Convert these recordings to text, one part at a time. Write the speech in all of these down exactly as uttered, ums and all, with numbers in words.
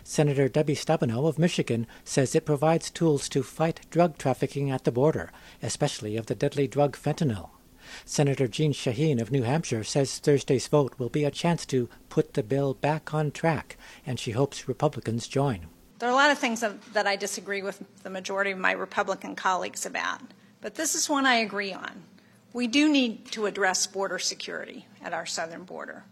Senator Debbie Stabenow of Michigan says it provides tools to fight drug trafficking at the border, especially of the deadly drug fentanyl. Senator Jeanne Shaheen of New Hampshire says Thursday's vote will be a chance to put the bill back on track, and she hopes Republicans join. There are a lot of things that I disagree with the majority of my Republican colleagues about, but this is one I agree on. We do need to address border security at our southern border.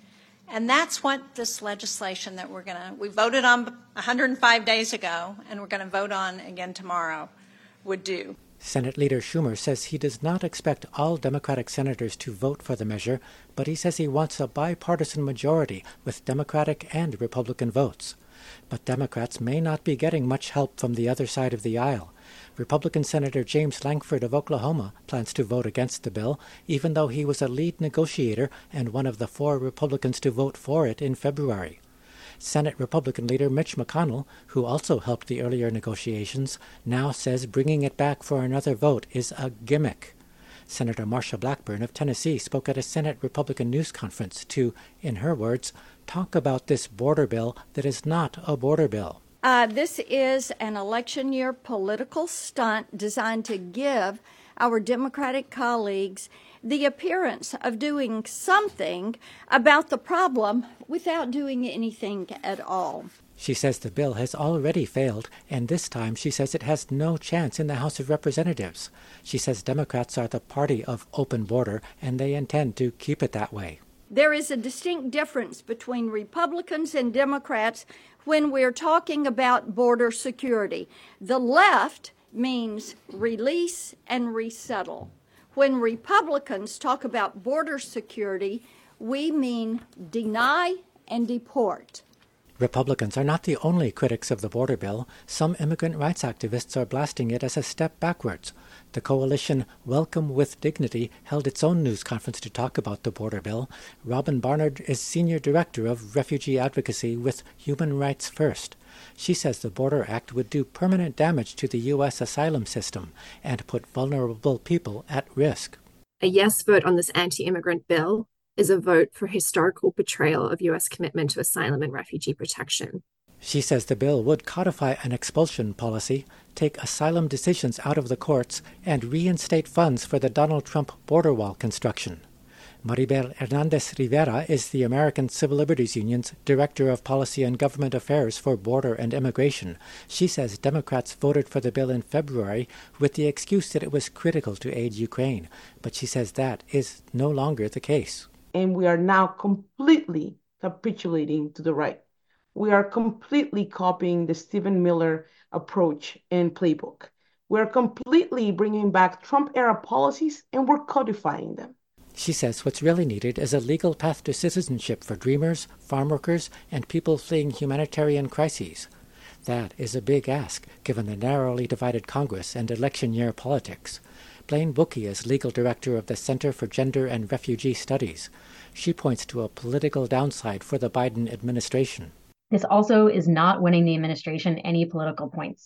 And that's what this legislation that we're going to, we voted on one hundred five days ago, and we're going to vote on again tomorrow, would do. Senate Leader Schumer says he does not expect all Democratic senators to vote for the measure, but he says he wants a bipartisan majority with Democratic and Republican votes. But Democrats may not be getting much help from the other side of the aisle. Republican Senator James Lankford of Oklahoma plans to vote against the bill, even though he was a lead negotiator and one of the four Republicans to vote for it in February. Senate Republican leader Mitch McConnell, who also helped the earlier negotiations, now says bringing it back for another vote is a gimmick. Senator Marsha Blackburn of Tennessee spoke at a Senate Republican news conference to, in her words, talk about this border bill that is not a border bill. Uh, this is an election year political stunt designed to give our Democratic colleagues the appearance of doing something about the problem without doing anything at all. She says the bill has already failed, and this time she says it has no chance in the House of Representatives. She says Democrats are the party of open border, and they intend to keep it that way. There is a distinct difference between Republicans and Democrats when we're talking about border security. The left means release and resettle. When Republicans talk about border security, we mean deny and deport. Republicans are not the only critics of the border bill. Some immigrant rights activists are blasting it as a step backwards. The coalition Welcome with Dignity held its own news conference to talk about the border bill. Robin Barnard is Senior Director of Refugee Advocacy with Human Rights First. She says the Border Act would do permanent damage to the U S asylum system and put vulnerable people at risk. A yes vote on this anti-immigrant bill is a vote for historical betrayal of U S commitment to asylum and refugee protection. She says the bill would codify an expulsion policy, take asylum decisions out of the courts, and reinstate funds for the Donald Trump border wall construction. Maribel Hernandez Rivera is the American Civil Liberties Union's Director of Policy and Government Affairs for Border and Immigration. She says Democrats voted for the bill in February with the excuse that it was critical to aid Ukraine, but she says that is no longer the case. And we are now completely capitulating to the right. We are completely copying the Stephen Miller approach and playbook. We're completely bringing back Trump-era policies, and we're codifying them. She says what's really needed is a legal path to citizenship for dreamers, farm workers, and people fleeing humanitarian crises. That is a big ask, given the narrowly divided Congress and election year politics. Blaine Bookey is legal director of the Center for Gender and Refugee Studies. She points to a political downside for the Biden administration. This also is not winning the administration any political points.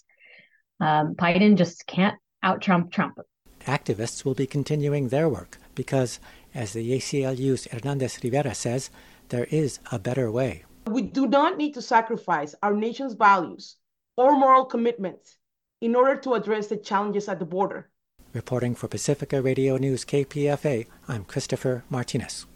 Um, Biden just can't out-Trump Trump. Activists will be continuing their work because, as the A C L U's Hernandez Rivera says, there is a better way. We do not need to sacrifice our nation's values or moral commitments in order to address the challenges at the border. Reporting for Pacifica Radio News K P F A, I'm Christopher Martinez.